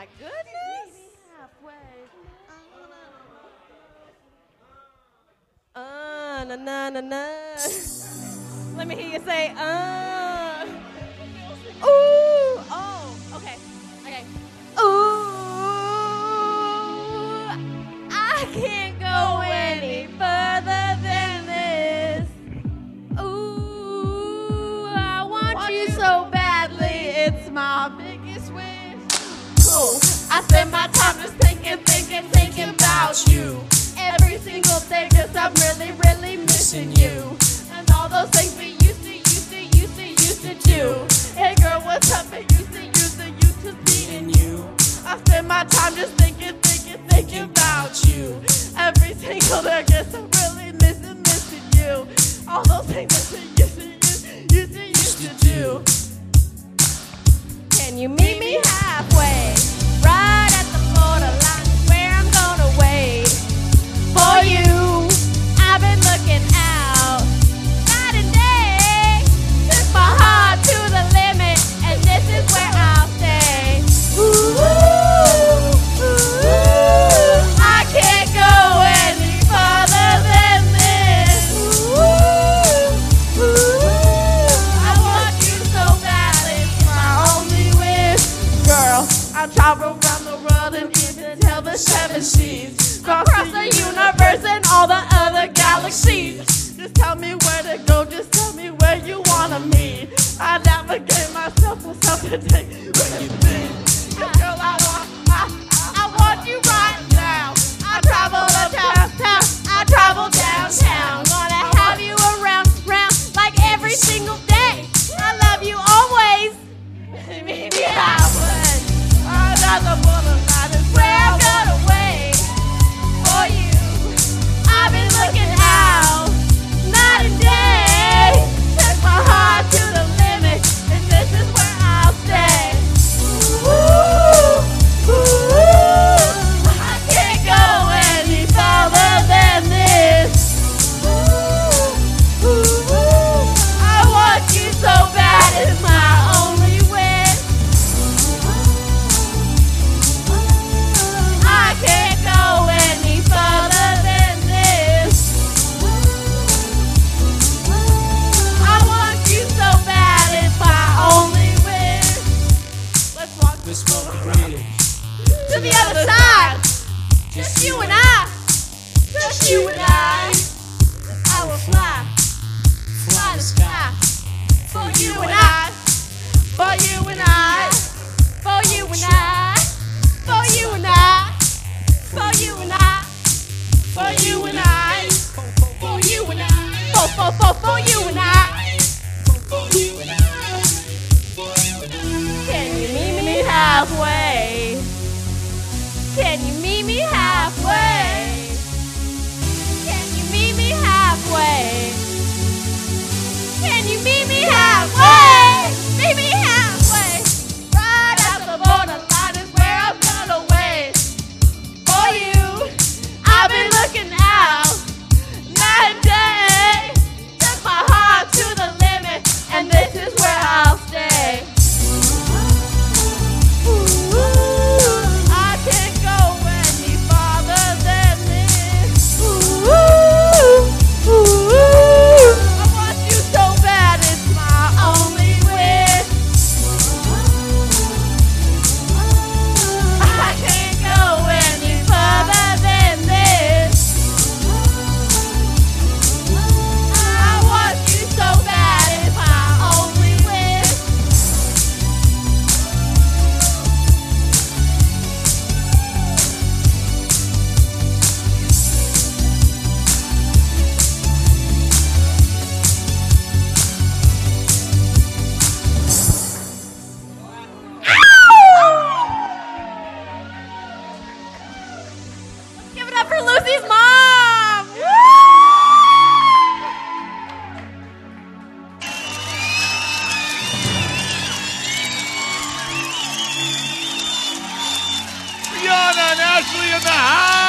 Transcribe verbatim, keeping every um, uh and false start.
my goodness. Uh, na na na na. Let me hear you say, uh. Ooh, oh, okay, okay. Ooh, I can't go any further than this. Ooh, I want, want you so badly, it's my biggest wish. Cool, I spend my time just thinking, thinking, thinking about you. Every single day, cause I'm really, really missing you. And all those things we used to, used to, used to, used to do. Hey girl, what's up? I used to, used to, used to seeing you. I spend my time just thinking, thinking, thinking about you. Every single day, I guess I'm really missing, missing you. All those things that we used to, used to, used to, used to do. Can you meet me halfway? Right at the borderline is where I'm gonna wait for you. I've been looking out night and day. Took my heart to the limit, and this is where I'll stay. Ooh, ooh, ooh, I can't go any further than this. Ooh, ooh, I want you so badly, it's my only wish. Girl, I travel around the world and even tell the seven seas. Across the universe and all the other galaxies. Just tell me where to go, just tell me where you wanna meet. I navigate myself with something to take where you been. Girl, I want, I, I want you right now. I travel uptown, town, I travel downtown. Gonna have you around, round, like every single day. I love you always. Meet me halfway. Another borderline is where I'm gonna wait for you. I've been looking out night and day. Took my heart to the limit, and this is where I'll stay. Ooh, ooh, I can't go any further than this. Ooh, ooh, I want you so bad, it's my only wish. I can't go any further than this. I want you so bad, it's my only wish. Let's walk Let's walk the bridge. to the other side. Just you and I. Just you and I. I will fly, fly the sky. For you and I. For you and I. For you and I. For you and I. For you and I. For you and I. For you and I. For, for, for, for you and I. For you and I. For you and I. Can you meet me halfway? Can you meet me halfway? Can you meet me halfway? Can you meet me halfway? Meet me halfway. Right at the borderline is where I'm gonna wait for you. I've been looking out night and day. Took my heart to the limit, and this is where I'll stay. Ooh, I can't go any farther than this. Ooh, ooh, I want you so bad, it's my only wish. I can't go any further than this. I want you so bad, it's my only wish. Give it up for Lucy's mom! Brianna and Ashley in the house.